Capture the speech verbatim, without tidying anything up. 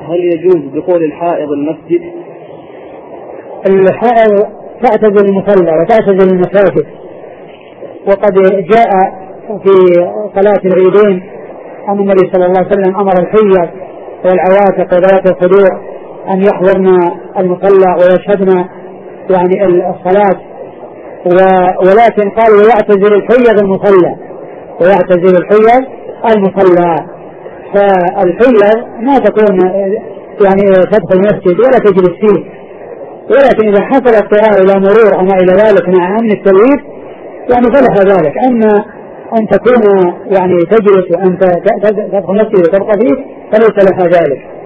هل يجوز دخول الحائض المسجد؟ الحائض تعتزل المصلى وتعتزل المساجد، وقد جاء في صلاة العيدين أن النبي صلى الله عليه وسلم أمر الحيض والعواتق وذوات الخدور أن يحضرن المصلى ويشهدن يعني الصلاة، ولكن قال ويعتزل الحيض المصلى ويعتزل الحيض المصلى. فالحيض ما تكون يعني تدخل المسجد ولا تجلس فيه، ولكن إذا حصل اضطرار إلى مرور أما إلى ذلك مع أمن التلويث يعني فلح ذلك. أما أن تكون يعني تجلس وأنت تدخل المسجد وتبقى فيه فليس لها ذلك.